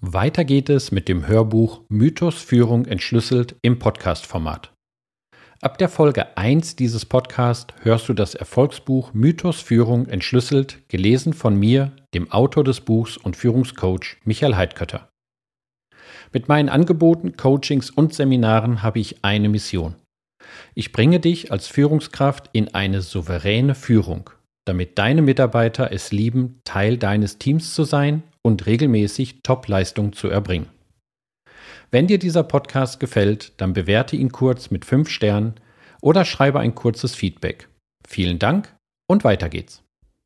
Weiter geht es mit dem Hörbuch Mythos Führung entschlüsselt im Podcast-Format. Ab der Folge 1 dieses Podcasts hörst du das Erfolgsbuch Mythos Führung entschlüsselt, gelesen von mir, dem Autor des Buchs und Führungscoach Michael Heidkötter. Mit meinen Angeboten, Coachings und Seminaren habe ich eine Mission. Ich bringe dich als Führungskraft in eine souveräne Führung, damit deine Mitarbeiter es lieben, Teil deines Teams zu sein und regelmäßig Top-Leistung zu erbringen. Wenn dir dieser Podcast gefällt, dann bewerte ihn kurz mit 5 Sternen oder schreibe ein kurzes Feedback. Vielen Dank und weiter geht's.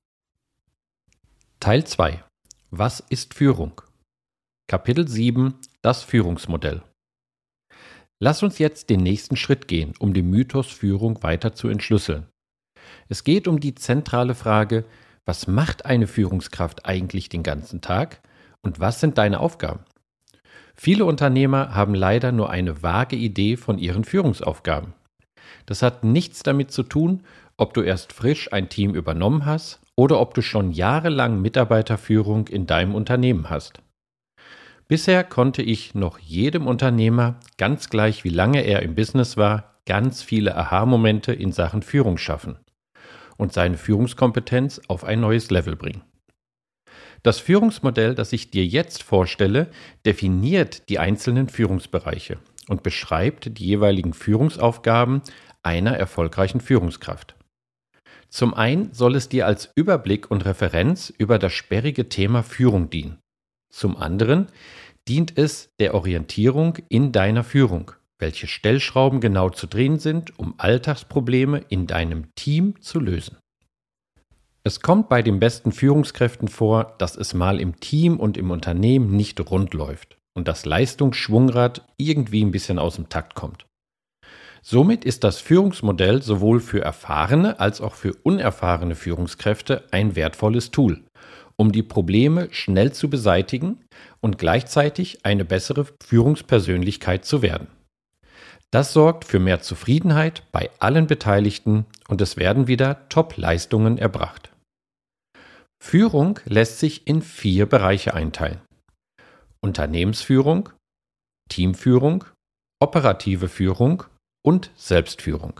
Teil 2. Was ist Führung? Kapitel 7. Das Führungsmodell. Lass uns jetzt den nächsten Schritt gehen, um den Mythos Führung weiter zu entschlüsseln. Es geht um die zentrale Frage: Was macht eine Führungskraft eigentlich den ganzen Tag und was sind deine Aufgaben? Viele Unternehmer haben leider nur eine vage Idee von ihren Führungsaufgaben. Das hat nichts damit zu tun, ob du erst frisch ein Team übernommen hast oder ob du schon jahrelang Mitarbeiterführung in deinem Unternehmen hast. Bisher konnte ich noch jedem Unternehmer, ganz gleich wie lange er im Business war, ganz viele Aha-Momente in Sachen Führung schaffen und seine Führungskompetenz auf ein neues Level bringen. Das Führungsmodell, das ich dir jetzt vorstelle, definiert die einzelnen Führungsbereiche und beschreibt die jeweiligen Führungsaufgaben einer erfolgreichen Führungskraft. Zum einen soll es dir als Überblick und Referenz über das sperrige Thema Führung dienen. Zum anderen dient es der Orientierung in deiner Führung, welche Stellschrauben genau zu drehen sind, um Alltagsprobleme in deinem Team zu lösen. Es kommt bei den besten Führungskräften vor, dass es mal im Team und im Unternehmen nicht rund läuft und das Leistungsschwungrad irgendwie ein bisschen aus dem Takt kommt. Somit ist das Führungsmodell sowohl für erfahrene als auch für unerfahrene Führungskräfte ein wertvolles Tool, um die Probleme schnell zu beseitigen und gleichzeitig eine bessere Führungspersönlichkeit zu werden. Das sorgt für mehr Zufriedenheit bei allen Beteiligten und es werden wieder Top-Leistungen erbracht. Führung lässt sich in 4 Bereiche einteilen: Unternehmensführung, Teamführung, operative Führung und Selbstführung.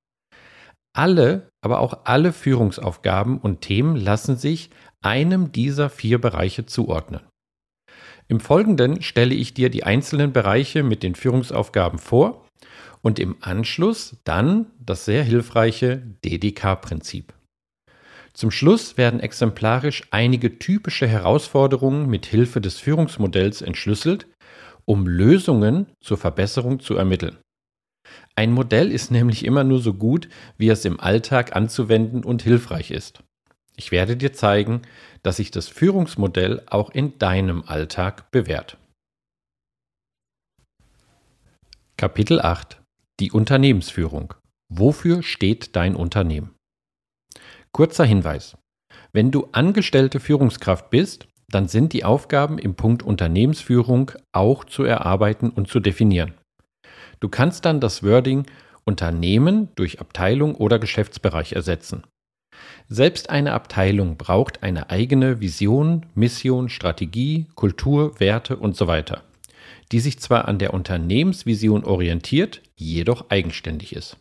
Aber auch alle Führungsaufgaben und Themen lassen sich einem dieser 4 Bereiche zuordnen. Im Folgenden stelle ich dir die einzelnen Bereiche mit den Führungsaufgaben vor und im Anschluss dann das sehr hilfreiche DDK-Prinzip. Zum Schluss werden exemplarisch einige typische Herausforderungen mit Hilfe des Führungsmodells entschlüsselt, um Lösungen zur Verbesserung zu ermitteln. Ein Modell ist nämlich immer nur so gut, wie es im Alltag anzuwenden und hilfreich ist. Ich werde dir zeigen, dass sich das Führungsmodell auch in deinem Alltag bewährt. Kapitel 8. Die Unternehmensführung. Wofür steht dein Unternehmen? Kurzer Hinweis: Wenn du angestellte Führungskraft bist, dann sind die Aufgaben im Punkt Unternehmensführung auch zu erarbeiten und zu definieren. Du kannst dann das Wording Unternehmen durch Abteilung oder Geschäftsbereich ersetzen. Selbst eine Abteilung braucht eine eigene Vision, Mission, Strategie, Kultur, Werte und so weiter, die sich zwar an der Unternehmensvision orientiert, jedoch eigenständig ist.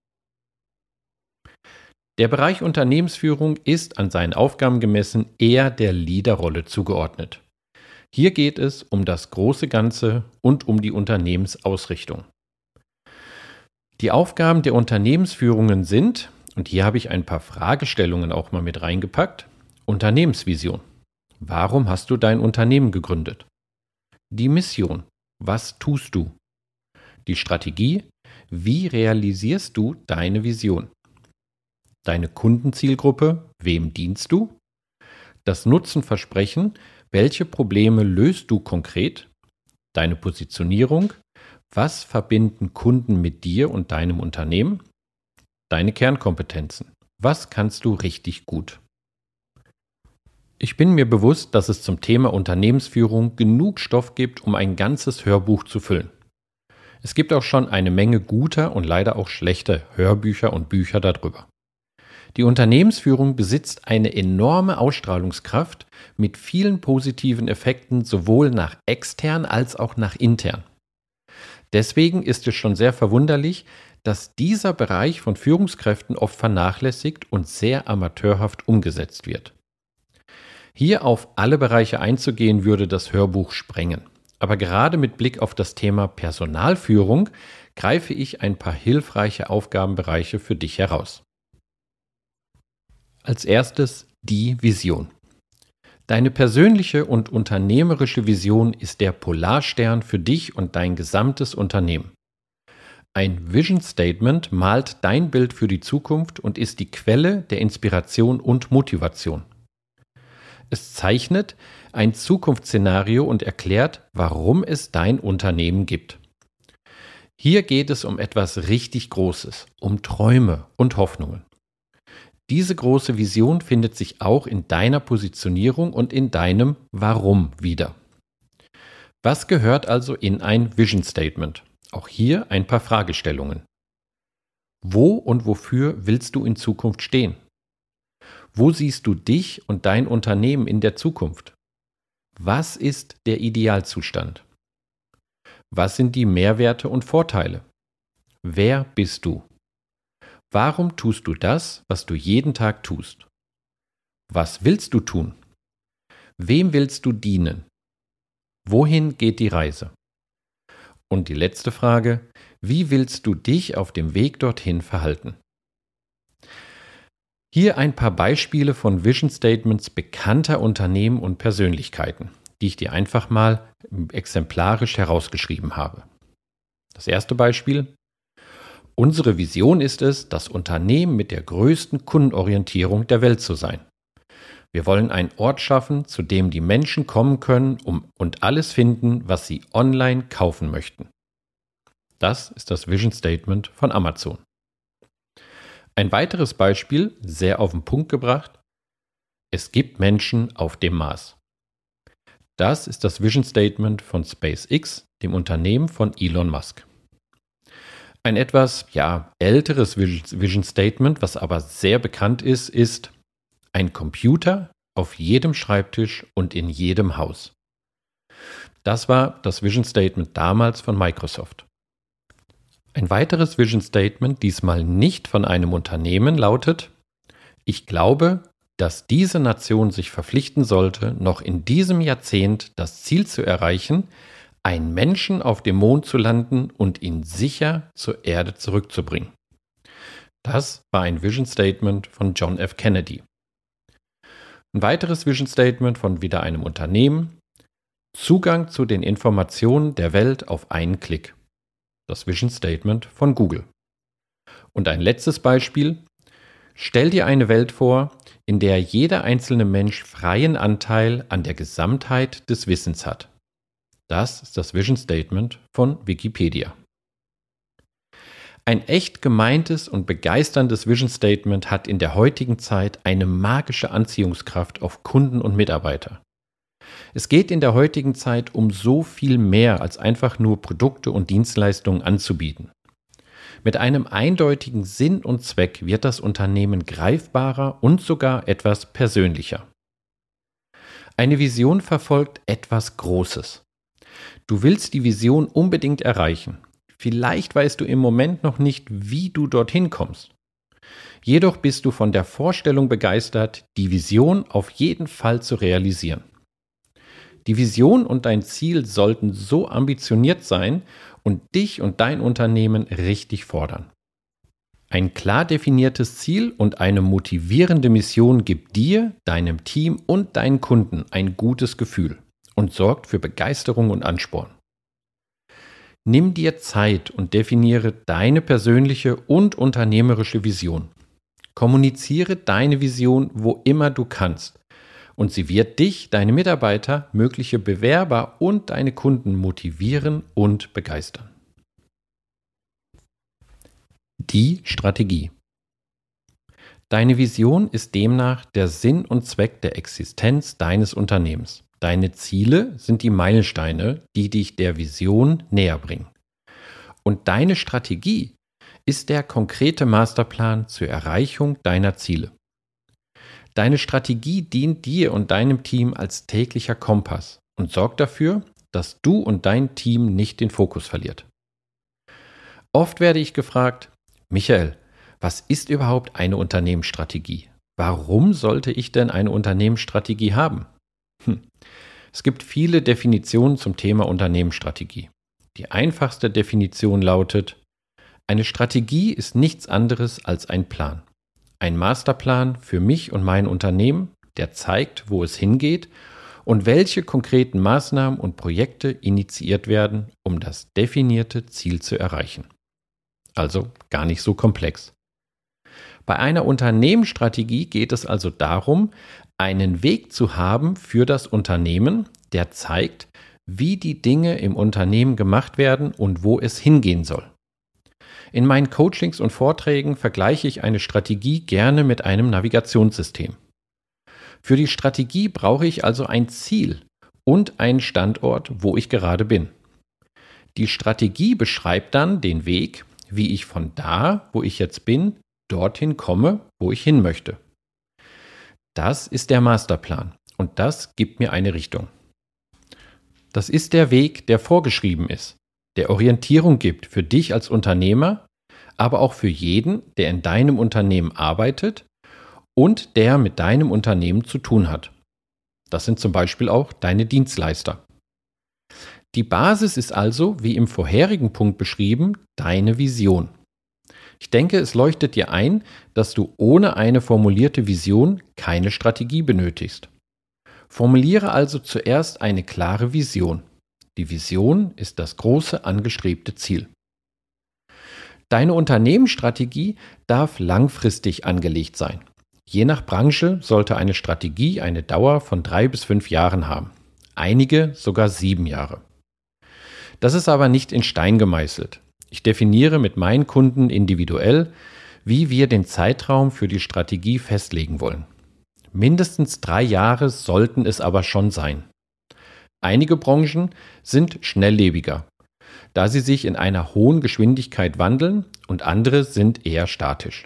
Der Bereich Unternehmensführung ist an seinen Aufgaben gemessen eher der Leaderrolle zugeordnet. Hier geht es um das große Ganze und um die Unternehmensausrichtung. Die Aufgaben der Unternehmensführungen sind, und hier habe ich ein paar Fragestellungen auch mal mit reingepackt: Unternehmensvision. Warum hast du dein Unternehmen gegründet? Die Mission. Was tust du? Die Strategie. Wie realisierst du deine Vision? Deine Kundenzielgruppe. Wem dienst du? Das Nutzenversprechen. Welche Probleme löst du konkret? Deine Positionierung. Was verbinden Kunden mit dir und deinem Unternehmen? Deine Kernkompetenzen. Was kannst du richtig gut? Ich bin mir bewusst, dass es zum Thema Unternehmensführung genug Stoff gibt, um ein ganzes Hörbuch zu füllen. Es gibt auch schon eine Menge guter und leider auch schlechter Hörbücher und Bücher darüber. Die Unternehmensführung besitzt eine enorme Ausstrahlungskraft mit vielen positiven Effekten sowohl nach extern als auch nach intern. Deswegen ist es schon sehr verwunderlich, dass dieser Bereich von Führungskräften oft vernachlässigt und sehr amateurhaft umgesetzt wird. Hier auf alle Bereiche einzugehen, würde das Hörbuch sprengen. Aber gerade mit Blick auf das Thema Personalführung greife ich ein paar hilfreiche Aufgabenbereiche für dich heraus. Als erstes die Vision. Deine persönliche und unternehmerische Vision ist der Polarstern für dich und dein gesamtes Unternehmen. Ein Vision Statement malt dein Bild für die Zukunft und ist die Quelle der Inspiration und Motivation. Es zeichnet ein Zukunftsszenario und erklärt, warum es dein Unternehmen gibt. Hier geht es um etwas richtig Großes, um Träume und Hoffnungen. Diese große Vision findet sich auch in deiner Positionierung und in deinem Warum wieder. Was gehört also in ein Vision Statement? Auch hier ein paar Fragestellungen. Wo und wofür willst du in Zukunft stehen? Wo siehst du dich und dein Unternehmen in der Zukunft? Was ist der Idealzustand? Was sind die Mehrwerte und Vorteile? Wer bist du? Warum tust du das, was du jeden Tag tust? Was willst du tun? Wem willst du dienen? Wohin geht die Reise? Und die letzte Frage, wie willst du dich auf dem Weg dorthin verhalten? Hier ein paar Beispiele von Vision Statements bekannter Unternehmen und Persönlichkeiten, die ich dir einfach mal exemplarisch herausgeschrieben habe. Das erste Beispiel: Unsere Vision ist es, das Unternehmen mit der größten Kundenorientierung der Welt zu sein. Wir wollen einen Ort schaffen, zu dem die Menschen kommen können und alles finden, was sie online kaufen möchten. Das ist das Vision Statement von Amazon. Ein weiteres Beispiel, sehr auf den Punkt gebracht: Es gibt Menschen auf dem Mars. Das ist das Vision Statement von SpaceX, dem Unternehmen von Elon Musk. Ein etwas älteres Vision Statement, was aber sehr bekannt ist, ist ein Computer auf jedem Schreibtisch und in jedem Haus. Das war das Vision Statement damals von Microsoft. Ein weiteres Vision Statement, diesmal nicht von einem Unternehmen, lautet: Ich glaube, dass diese Nation sich verpflichten sollte, noch in diesem Jahrzehnt das Ziel zu erreichen, einen Menschen auf dem Mond zu landen und ihn sicher zur Erde zurückzubringen. Das war ein Vision Statement von John F. Kennedy. Ein weiteres Vision Statement von wieder einem Unternehmen: Zugang zu den Informationen der Welt auf einen Klick. Das Vision Statement von Google. Und ein letztes Beispiel: Stell dir eine Welt vor, in der jeder einzelne Mensch freien Anteil an der Gesamtheit des Wissens hat. Das ist das Vision Statement von Wikipedia. Ein echt gemeintes und begeisterndes Vision Statement hat in der heutigen Zeit eine magische Anziehungskraft auf Kunden und Mitarbeiter. Es geht in der heutigen Zeit um so viel mehr als einfach nur Produkte und Dienstleistungen anzubieten. Mit einem eindeutigen Sinn und Zweck wird das Unternehmen greifbarer und sogar etwas persönlicher. Eine Vision verfolgt etwas Großes. Du willst die Vision unbedingt erreichen. Vielleicht weißt du im Moment noch nicht, wie du dorthin kommst. Jedoch bist du von der Vorstellung begeistert, die Vision auf jeden Fall zu realisieren. Die Vision und dein Ziel sollten so ambitioniert sein und dich und dein Unternehmen richtig fordern. Ein klar definiertes Ziel und eine motivierende Mission gibt dir, deinem Team und deinen Kunden ein gutes Gefühl und sorgt für Begeisterung und Ansporn. Nimm dir Zeit und definiere deine persönliche und unternehmerische Vision. Kommuniziere deine Vision, wo immer du kannst. Und sie wird dich, deine Mitarbeiter, mögliche Bewerber und deine Kunden motivieren und begeistern. Die Strategie. Deine Vision ist demnach der Sinn und Zweck der Existenz deines Unternehmens. Deine Ziele sind die Meilensteine, die dich der Vision näher bringen. Und deine Strategie ist der konkrete Masterplan zur Erreichung deiner Ziele. Deine Strategie dient dir und deinem Team als täglicher Kompass und sorgt dafür, dass du und dein Team nicht den Fokus verliert. Oft werde ich gefragt: Michael, was ist überhaupt eine Unternehmensstrategie? Warum sollte ich denn eine Unternehmensstrategie haben? Es gibt viele Definitionen zum Thema Unternehmensstrategie. Die einfachste Definition lautet: Eine Strategie ist nichts anderes als ein Plan. Ein Masterplan für mich und mein Unternehmen, der zeigt, wo es hingeht und welche konkreten Maßnahmen und Projekte initiiert werden, um das definierte Ziel zu erreichen. Also gar nicht so komplex. Bei einer Unternehmensstrategie geht es also darum, einen Weg zu haben für das Unternehmen, der zeigt, wie die Dinge im Unternehmen gemacht werden und wo es hingehen soll. In meinen Coachings und Vorträgen vergleiche ich eine Strategie gerne mit einem Navigationssystem. Für die Strategie brauche ich also ein Ziel und einen Standort, wo ich gerade bin. Die Strategie beschreibt dann den Weg, wie ich von da, wo ich jetzt bin, dorthin komme, wo ich hin möchte. Das ist der Masterplan und das gibt mir eine Richtung. Das ist der Weg, der vorgeschrieben ist, der Orientierung gibt für dich als Unternehmer, aber auch für jeden, der in deinem Unternehmen arbeitet und der mit deinem Unternehmen zu tun hat. Das sind zum Beispiel auch deine Dienstleister. Die Basis ist also, wie im vorherigen Punkt beschrieben, deine Vision. Ich denke, es leuchtet dir ein, dass du ohne eine formulierte Vision keine Strategie benötigst. Formuliere also zuerst eine klare Vision. Die Vision ist das große angestrebte Ziel. Deine Unternehmensstrategie darf langfristig angelegt sein. Je nach Branche sollte eine Strategie eine Dauer von 3 bis 5 Jahren haben. Einige sogar 7 Jahre. Das ist aber nicht in Stein gemeißelt. Ich definiere mit meinen Kunden individuell, wie wir den Zeitraum für die Strategie festlegen wollen. Mindestens 3 Jahre sollten es aber schon sein. Einige Branchen sind schnelllebiger, da sie sich in einer hohen Geschwindigkeit wandeln, und andere sind eher statisch.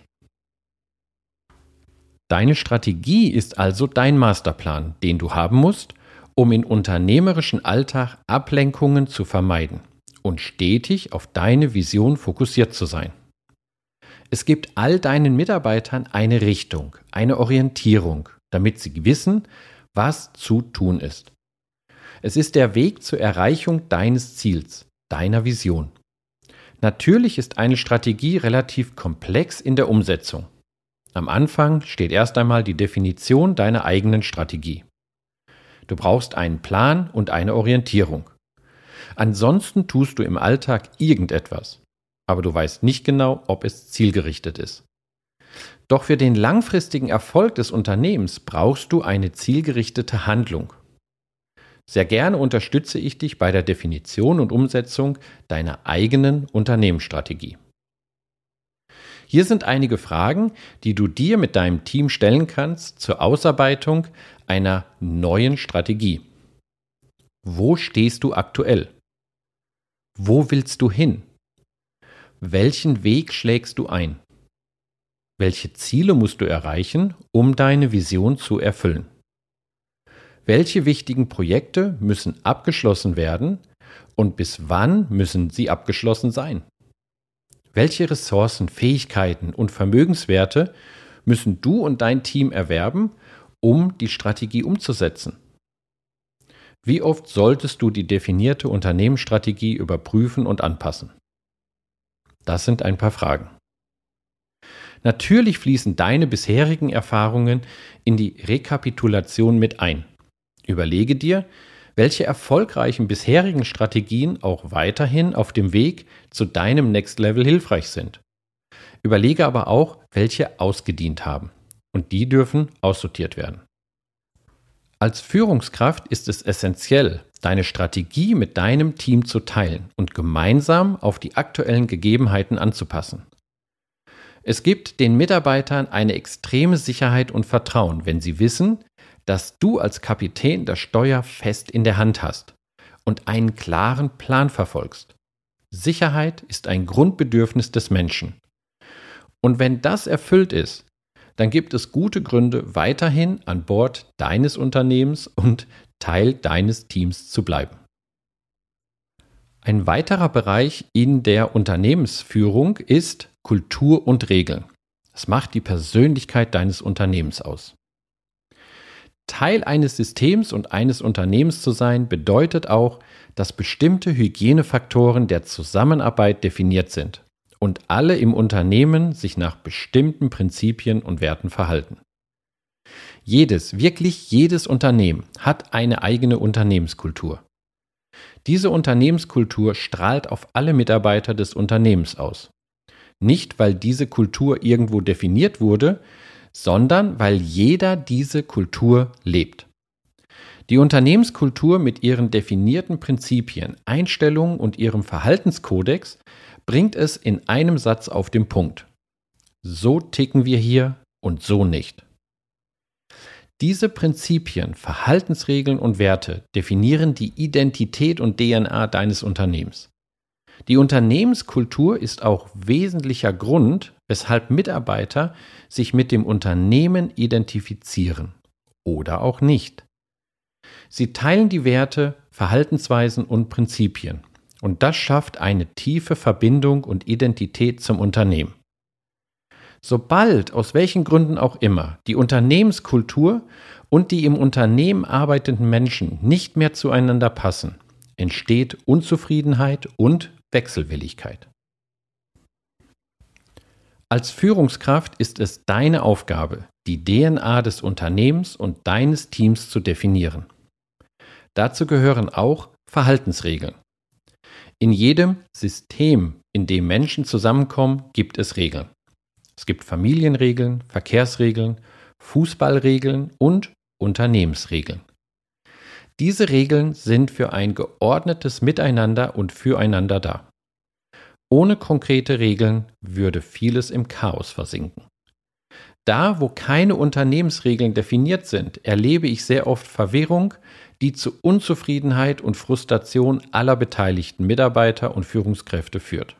Deine Strategie ist also dein Masterplan, den du haben musst, um im unternehmerischen Alltag Ablenkungen zu vermeiden und stetig auf deine Vision fokussiert zu sein. Es gibt all deinen Mitarbeitern eine Richtung, eine Orientierung, damit sie wissen, was zu tun ist. Es ist der Weg zur Erreichung deines Ziels, deiner Vision. Natürlich ist eine Strategie relativ komplex in der Umsetzung. Am Anfang steht erst einmal die Definition deiner eigenen Strategie. Du brauchst einen Plan und eine Orientierung. Ansonsten tust du im Alltag irgendetwas, aber du weißt nicht genau, ob es zielgerichtet ist. Doch für den langfristigen Erfolg des Unternehmens brauchst du eine zielgerichtete Handlung. Sehr gerne unterstütze ich dich bei der Definition und Umsetzung deiner eigenen Unternehmensstrategie. Hier sind einige Fragen, die du dir mit deinem Team stellen kannst zur Ausarbeitung einer neuen Strategie. Wo stehst du aktuell? Wo willst du hin? Welchen Weg schlägst du ein? Welche Ziele musst du erreichen, um deine Vision zu erfüllen? Welche wichtigen Projekte müssen abgeschlossen werden und bis wann müssen sie abgeschlossen sein? Welche Ressourcen, Fähigkeiten und Vermögenswerte müssen du und dein Team erwerben, um die Strategie umzusetzen? Wie oft solltest du die definierte Unternehmensstrategie überprüfen und anpassen? Das sind ein paar Fragen. Natürlich fließen deine bisherigen Erfahrungen in die Rekapitulation mit ein. Überlege dir, welche erfolgreichen bisherigen Strategien auch weiterhin auf dem Weg zu deinem Next Level hilfreich sind. Überlege aber auch, welche ausgedient haben. Und die dürfen aussortiert werden. Als Führungskraft ist es essentiell, deine Strategie mit deinem Team zu teilen und gemeinsam auf die aktuellen Gegebenheiten anzupassen. Es gibt den Mitarbeitern eine extreme Sicherheit und Vertrauen, wenn sie wissen, dass du als Kapitän das Steuer fest in der Hand hast und einen klaren Plan verfolgst. Sicherheit ist ein Grundbedürfnis des Menschen Und wenn das erfüllt ist, dann gibt es gute Gründe, weiterhin an Bord deines Unternehmens und Teil deines Teams zu bleiben. Ein weiterer Bereich in der Unternehmensführung ist Kultur und Regeln. Das macht die Persönlichkeit deines Unternehmens aus. Teil eines Systems und eines Unternehmens zu sein, bedeutet auch, dass bestimmte Hygienefaktoren der Zusammenarbeit definiert sind und alle im Unternehmen sich nach bestimmten Prinzipien und Werten verhalten. Wirklich jedes Unternehmen hat eine eigene Unternehmenskultur. Diese Unternehmenskultur strahlt auf alle Mitarbeiter des Unternehmens aus. Nicht, weil diese Kultur irgendwo definiert wurde, sondern weil jeder diese Kultur lebt. Die Unternehmenskultur mit ihren definierten Prinzipien, Einstellungen und ihrem Verhaltenskodex bringt es in einem Satz auf den Punkt. So ticken wir hier und so nicht. Diese Prinzipien, Verhaltensregeln und Werte definieren die Identität und DNA deines Unternehmens. Die Unternehmenskultur ist auch wesentlicher Grund, weshalb Mitarbeiter sich mit dem Unternehmen identifizieren oder auch nicht. Sie teilen die Werte, Verhaltensweisen und Prinzipien und das schafft eine tiefe Verbindung und Identität zum Unternehmen. Sobald, aus welchen Gründen auch immer, die Unternehmenskultur und die im Unternehmen arbeitenden Menschen nicht mehr zueinander passen, entsteht Unzufriedenheit und Wechselwilligkeit. Als Führungskraft ist es deine Aufgabe, die DNA des Unternehmens und deines Teams zu definieren. Dazu gehören auch Verhaltensregeln. In jedem System, in dem Menschen zusammenkommen, gibt es Regeln. Es gibt Familienregeln, Verkehrsregeln, Fußballregeln und Unternehmensregeln. Diese Regeln sind für ein geordnetes Miteinander und füreinander da. Ohne konkrete Regeln würde vieles im Chaos versinken. Da, wo keine Unternehmensregeln definiert sind, erlebe ich sehr oft Verwirrung, die zu Unzufriedenheit und Frustration aller beteiligten Mitarbeiter und Führungskräfte führt.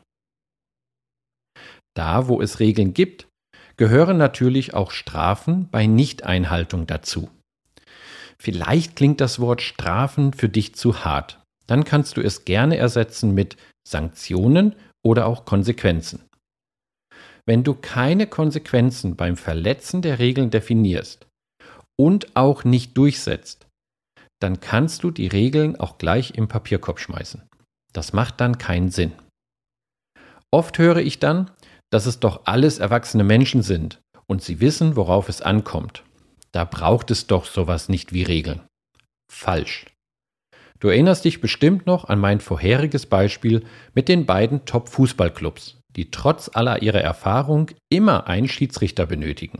Da, wo es Regeln gibt, gehören natürlich auch Strafen bei Nichteinhaltung dazu. Vielleicht klingt das Wort Strafen für dich zu hart. Dann kannst du es gerne ersetzen mit Sanktionen oder auch Konsequenzen. Wenn du keine Konsequenzen beim Verletzen der Regeln definierst und auch nicht durchsetzt, dann kannst du die Regeln auch gleich im Papierkorb schmeißen. Das macht dann keinen Sinn. Oft höre ich dann, dass es doch alles erwachsene Menschen sind und sie wissen, worauf es ankommt. Da braucht es doch sowas nicht wie Regeln. Falsch. Du erinnerst dich bestimmt noch an mein vorheriges Beispiel mit den beiden Top-Fußballclubs, die trotz aller ihrer Erfahrung immer einen Schiedsrichter benötigen.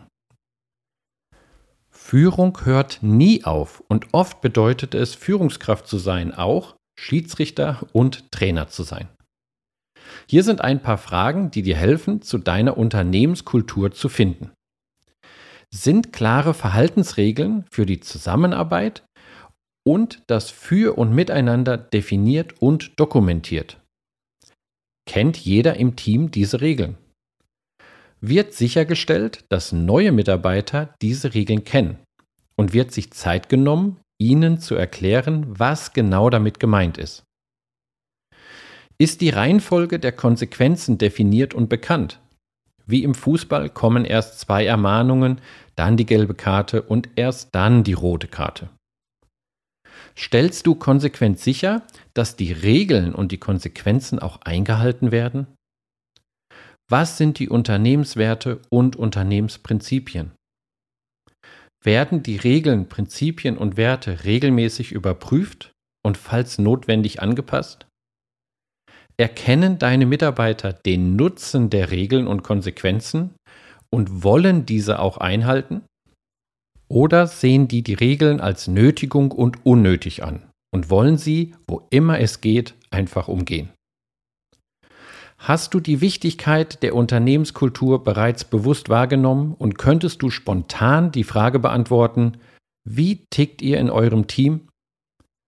Führung hört nie auf und oft bedeutet es, Führungskraft zu sein, auch Schiedsrichter und Trainer zu sein. Hier sind ein paar Fragen, die dir helfen, zu deiner Unternehmenskultur zu finden. Sind klare Verhaltensregeln für die Zusammenarbeit und das Für und Miteinander definiert und dokumentiert? Kennt jeder im Team diese Regeln? Wird sichergestellt, dass neue Mitarbeiter diese Regeln kennen und wird sich Zeit genommen, ihnen zu erklären, was genau damit gemeint ist? Ist die Reihenfolge der Konsequenzen definiert und bekannt? Wie im Fußball kommen erst 2 Ermahnungen, dann die gelbe Karte und erst dann die rote Karte. Stellst du konsequent sicher, dass die Regeln und die Konsequenzen auch eingehalten werden? Was sind die Unternehmenswerte und Unternehmensprinzipien? Werden die Regeln, Prinzipien und Werte regelmäßig überprüft und falls notwendig angepasst? Erkennen deine Mitarbeiter den Nutzen der Regeln und Konsequenzen und wollen diese auch einhalten? Oder sehen die Regeln als Nötigung und unnötig an und wollen sie, wo immer es geht, einfach umgehen? Hast du die Wichtigkeit der Unternehmenskultur bereits bewusst wahrgenommen und könntest du spontan die Frage beantworten, wie tickt ihr in eurem Team?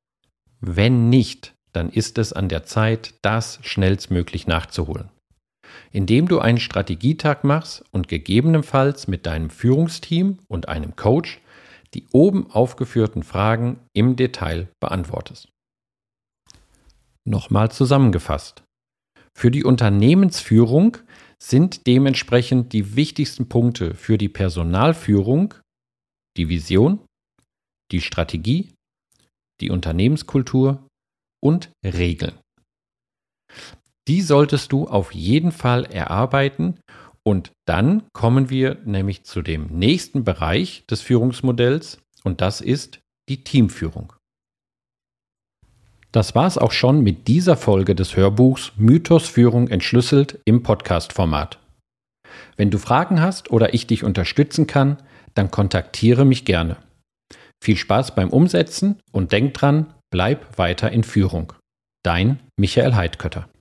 Wenn nicht, dann ist es an der Zeit, das schnellstmöglich nachzuholen. indem du einen Strategietag machst und gegebenenfalls mit deinem Führungsteam und einem Coach die oben aufgeführten Fragen im Detail beantwortest. Nochmal zusammengefasst. Für die Unternehmensführung sind dementsprechend die wichtigsten Punkte für die Personalführung die Vision, die Strategie, die Unternehmenskultur und Regeln. Die solltest du auf jeden Fall erarbeiten und dann kommen wir nämlich zu dem nächsten Bereich des Führungsmodells und das ist die Teamführung. Das war's auch schon mit dieser Folge des Hörbuchs Mythos Führung entschlüsselt im Podcast-Format. Wenn du Fragen hast oder ich dich unterstützen kann, dann kontaktiere mich gerne. Viel Spaß beim Umsetzen und denk dran, bleib weiter in Führung. Dein Michael Heidkötter.